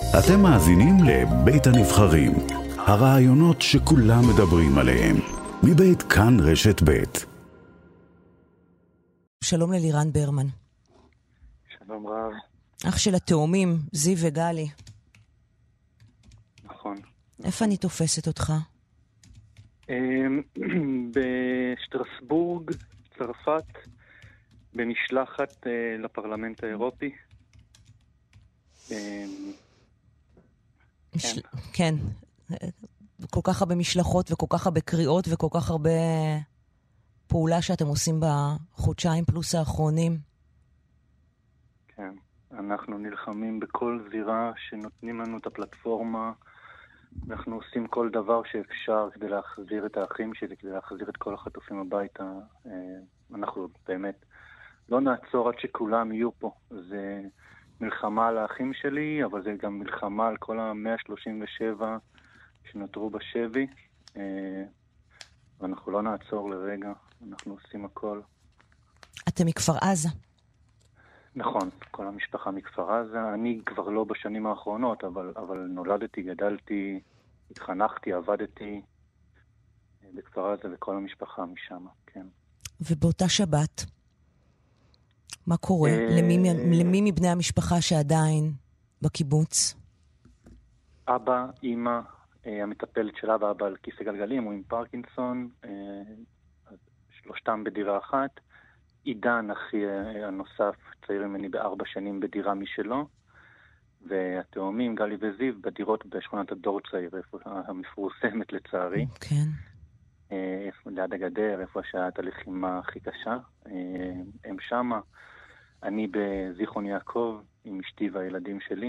אתם מאזינים לבית הנבחרים, הרעיונות שכולם מדברים עליהם, מבית כאן רשת בית. שלום ללירן ברמן. שלום רב. אח של התאומים, זיו וגלי. נכון. איפה אני תופסת אותך? בשטרסבורג, צרפת, במשלחת לפרלמנט האירופי. כן. כל כך הרבה משלחות וכל כך הרבה קריאות וכל כך הרבה פעולה שאתם עושים בחודשיים פלוס האחרונים. כן. אנחנו נלחמים בכל זירה שנותנים לנו את הפלטפורמה. אנחנו עושים כל דבר שאפשר כדי להחזיר את האחים שלי, כדי להחזיר את כל החטופים הביתה. אנחנו באמת לא נעצור עד שכולם יהיו פה. זה מלחמה על האחים שלי, אבל זה גם מלחמה על כל ה-137 שנותרו בשבי. ואנחנו לא נעצור לרגע, אנחנו עושים הכל. אתם מכפר עזה? נכון, כל המשפחה מכפר עזה. אני כבר לא בשנים האחרונות, אבל נולדתי, גדלתי, התחנכתי, עבדתי בכפר עזה וכל המשפחה משם, כן. ובאותה שבת, מה קורה? למי מבני המשפחה שעדיין בקיבוץ? אבא, אמא, המטפלת של אבא על כיסא גלגלים, הוא עם פרקינסון, שלושתם בדירה אחת. עידן, אחי הנוסף, צעיר ממני ב4 שנים בדירה משלו, והתאומים, גלי וזיו, בדירות בשכונת הדור צעיר, המפורסמת לצערי. כן. ליד הגדר, איפה שהייתה הלחימה הכי קשה. הם שמה. אני בזיכרון יעקב, עם אשתי והילדים שלי.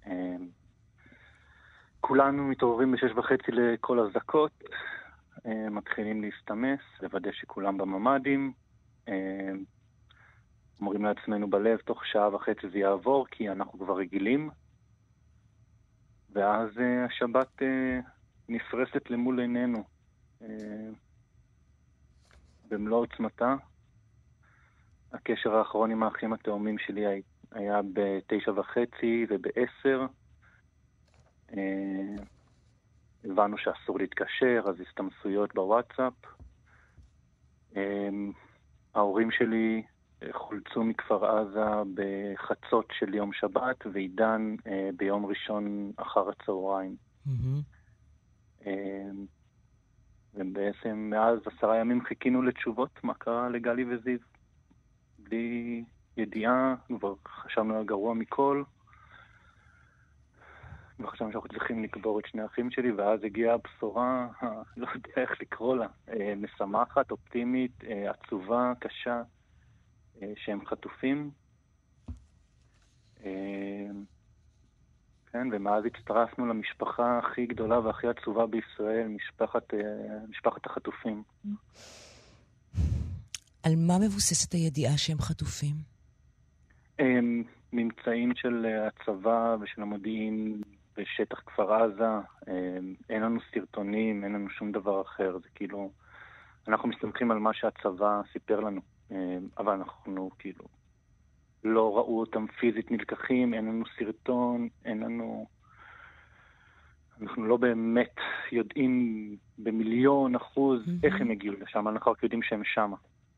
כולנו מתעוררים ב6:30 לכל הזקות, מתחילים להסתמס, לוודא שכולם בממדים. אומרים לעצמנו בלב, תוך 1.5 זה יעבור, כי אנחנו כבר רגילים. ואז השבת נפרסת למול עינינו. במלוא עוצמתה. הקשר האחרון עם האחים התאומים שלי היה ב9:30 וב10. הבנו שאסור להתקשר, אז הסתמסויות בוואטסאפ. ההורים שלי חולצו מכפר עזה בחצות של יום שבת, ועידן ביום ראשון אחר הצהריים. ובעצם מאז 10 ימים חיכינו לתשובות מה קרה לגלי וזיו. בלי ידיעה, כבר חשבנו על גרוע מכל, וחשבנו שאנחנו צריכים לקבור את שני האחים שלי, ואז הגיעה הבשורה, לא יודע איך לקרוא לה, משמחת, אופטימית, עצובה, קשה, שהם חטופים. כן, ומאז הצטרפנו למשפחה הכי גדולה והכי עצובה בישראל, משפחת החטופים. על מה מבוססת הידיעה שהם חטופים? ממצאים של הצבא ושל המודיעין בשטח כפר עזה. אין לנו סרטונים, אין לנו שום דבר אחר. זה כאילו, אנחנו מסתמכים על מה שהצבא סיפר לנו, אבל אנחנו כאילו לא ראו אותם פיזית נלקחים, אין לנו סרטון, אנחנו לא באמת יודעים ב1,000,000% איך הם הגיעו לשם, אנחנו רק יודעים שהם שמה.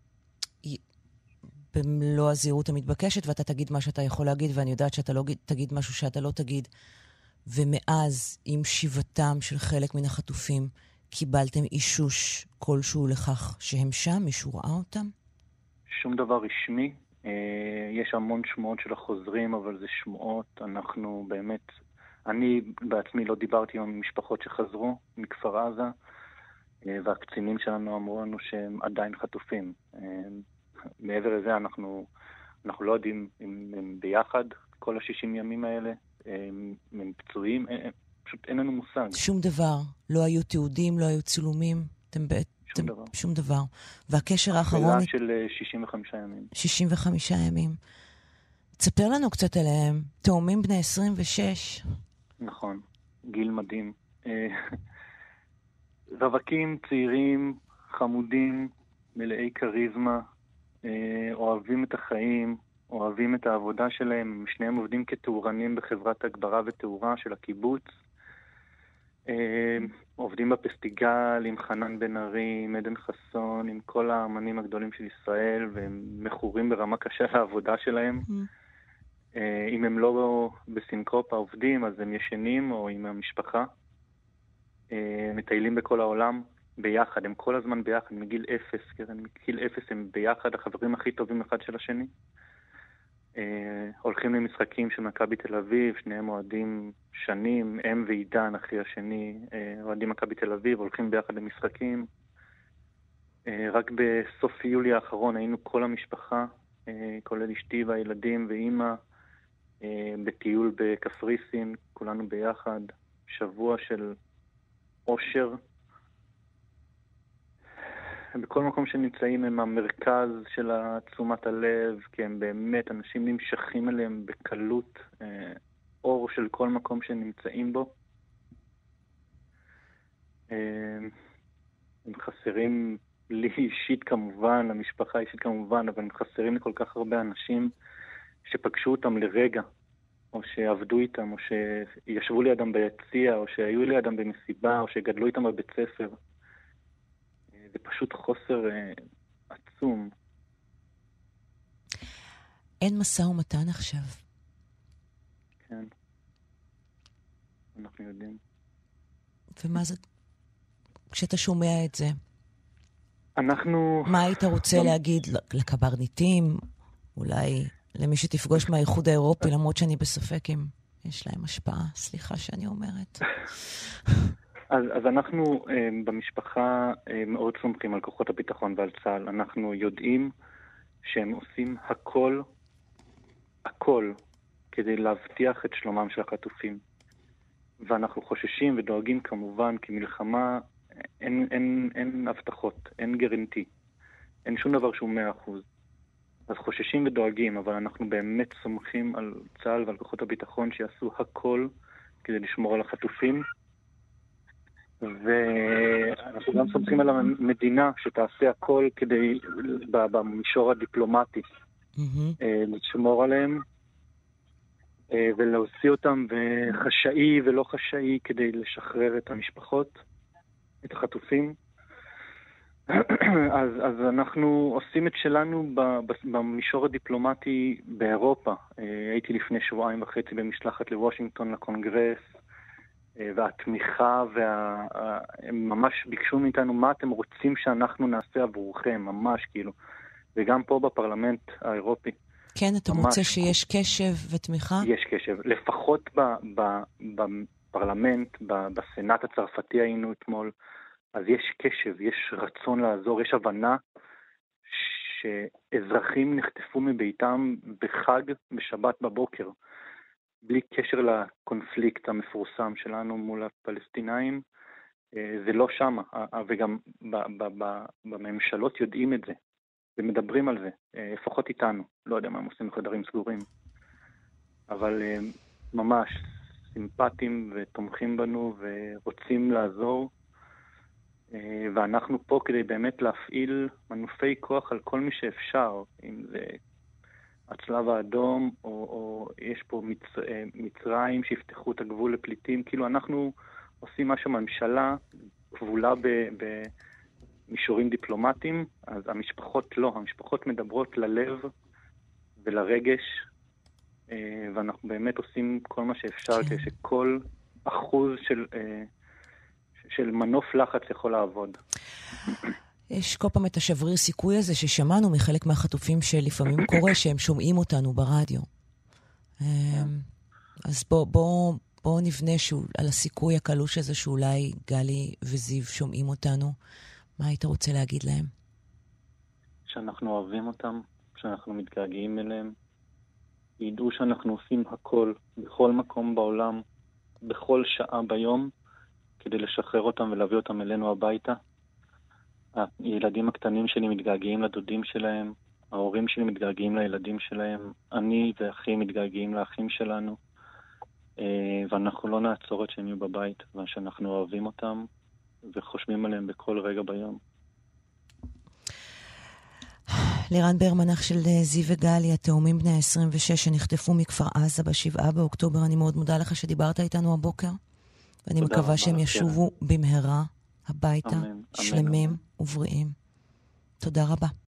במלוא הזהירות המתבקשת, ואתה תגיד מה שאתה יכול להגיד, ואני יודעת שאתה לא תגיד משהו שאתה לא תגיד. ומאז, עם שיבתם של חלק מן החטופים, קיבלתם אישוש כלשהו לכך שהם שם? מישהו ראה אותם? שום דבר רשמי. יש המון שמועות של החוזרים, אבל זה שמועות. אנחנו באמת, אני בעצמי לא דיברתי עם משפחות שחזרו מכפר עזה, והקצינים שלנו אמרו לנו שהם עדיין חטופים. מעבר לזה אנחנו לא יודעים אם הם ביחד כל 60 ימים האלה, הם פצועים, פשוט אין לנו מושג. שום דבר. לא היו תיעודים, לא היו צילומים. שום דבר. והקשר האחרון... שאלה של 65 ימים. 65 ימים. תספר לנו קצת עליהם. תאומים בני 26. נכון. גיל מדהים. רווקים, צעירים, חמודים, מלאי קריזמה, אוהבים את החיים, אוהבים את העבודה שלהם, שניהם עובדים כתאורנים בחברת הגברה ותאורה של הקיבוץ. עובדים בפסטיגל עם חנן בן ארי, עם עדן חסון, עם כל האמנים הגדולים של ישראל, והם מכורים ברמה קשה לעבודה שלהם. אם הם לא בסינקופה עובדים, אז הם ישנים או עם המשפחה. מטיילים בכל העולם ביחד, הם כל הזמן ביחד, מגיל 0, מגיל 0 הם ביחד, החברים הכי טובים אחד של השני. הולכים למשחקים של מכבי תל אביב, שניהם אוהדים שנים, הם ועידן, אחי השני, אוהדים מכבי תל אביב, הולכים ביחד למשחקים. רק בסוף יולי האחרון היינו כל המשפחה, כולל אשתי והילדים ואימא, בטיול בקפריסין, כולנו ביחד, שבוע של אושר. בכל מקום שנמצאים הם המרכז של תשומת הלב, כי הם באמת, אנשים נמשכים אליהם בקלות, אור של כל מקום שנמצאים בו. הם חסרים לי אישית כמובן, למשפחה אישית כמובן, אבל הם חסרים לכל כך הרבה אנשים שפגשו אותם לרגע, או שעבדו איתם, או שישבו לידם ביציע, או שהיו לידם במסיבה, או שגדלו איתם בבית ספר. זה פשוט חוסר עצום. אין משא ומתן עכשיו. כן. אנחנו יודעים. ומה זה? כשאתה שומע את זה, אנחנו... מה היית רוצה להגיד לקברניטים? אולי למי שתפגוש מהאיחוד האירופי, למרות שאני בספק אם יש להם השפעה. סליחה שאני אומרת. אז אנחנו במשפחה מאוד סומכים על כוחות הביטחון ועל צה"ל. אנחנו יודעים שהם עושים הכל כדי להבטיח את שלומם של החטופים. ואנחנו חוששים ודואגים כמובן, כי מלחמה אין הבטחות, אין גרנטי. אין שום דבר שהוא 100%. אז חוששים ודואגים, אבל אנחנו באמת סומכים על צה"ל ועל כוחות הביטחון שיעשו הכל כדי לשמור על החטופים. ואנחנו גם סומכים על המדינה שתעשה הכל כדי, במישור הדיפלומטי, לשמור עליהם ולהוציא אותם חשאי ולא חשאי כדי לשחרר את המשפחות, את החטופים. אז אנחנו עושים את שלנו במישור הדיפלומטי באירופה. הייתי לפני 2.5 שבועות במשלחת לוושינגטון לקונגרס, והתמיכה, הם ממש ביקשו מאיתנו מה אתם רוצים שאנחנו נעשה עבורכם, ממש כאילו. וגם פה בפרלמנט האירופי. כן, אתה מוצא שיש קשב ותמיכה? יש קשב. לפחות בפרלמנט, בסנאט הצרפתי היינו אתמול, אז יש קשב, יש רצון לעזור, יש הבנה שאזרחים נחטפו מביתם בחג בשבת בבוקר. בלי קשר לקונפליקט המפורסם שלנו מול הפלסטינאים, זה לא שם, וגם בממשלות יודעים את זה, ומדברים על זה, לפחות איתנו, לא יודע מה הם עושים בחדרים סגורים, אבל ממש סימפטיים ותומכים בנו ורוצים לעזור, ואנחנו פה כדי באמת להפעיל מנופי כוח על כל מי שאפשר, אם זה הצלב האדום, או יש פה מצרים שיפתחו את הגבול לפליטים, כאילו אנחנו עושים מה שהממשלה כבולה במישורים דיפלומטיים, אז המשפחות לא, המשפחות מדברות ללב ולרגש, ואנחנו באמת עושים כל מה שאפשר כדי שכל אחוז של מנוף לחץ יכול לעבוד. יש כל פעם את השבריר סיכוי הזה ששמענו מחלק מהחטופים שלפעמים קורה שהם שומעים אותנו ברדיו. אז בוא נבנה על הסיכוי הקלוש הזה שאולי גלי וזיו שומעים אותנו. מה היית רוצה להגיד להם? שאנחנו אוהבים אותם, שאנחנו מתגעגעים אליהם. ידעו שאנחנו עושים הכל, בכל מקום בעולם, בכל שעה ביום, כדי לשחרר אותם ולהביא אותם אלינו הביתה. הילדים הקטנים שלי מתגעגעים לדודים שלהם, ההורים שלי מתגעגעים לילדים שלהם, אני ואחי מתגעגעים לאחים שלנו, ואנחנו לא נעצור את שהם יהיו בבית, ושאנחנו אוהבים אותם וחושבים עליהם בכל רגע ביום. לירן ברמן, אח של זיו וגלי, התאומים בני ה-26 שנחטפו מכפר עזה ב7 באוקטובר. אני מאוד מודה לך שדיברת איתנו הבוקר, ואני מקווה שהם ישובו במהרה הביתה, שלמים ובריאים. תודה רבה.